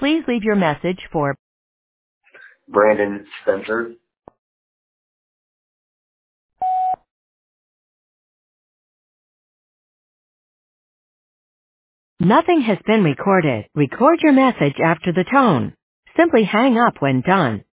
Please leave your message for Brandon Spencer. Nothing has been recorded. Record your message after the tone. Simply hang up when done.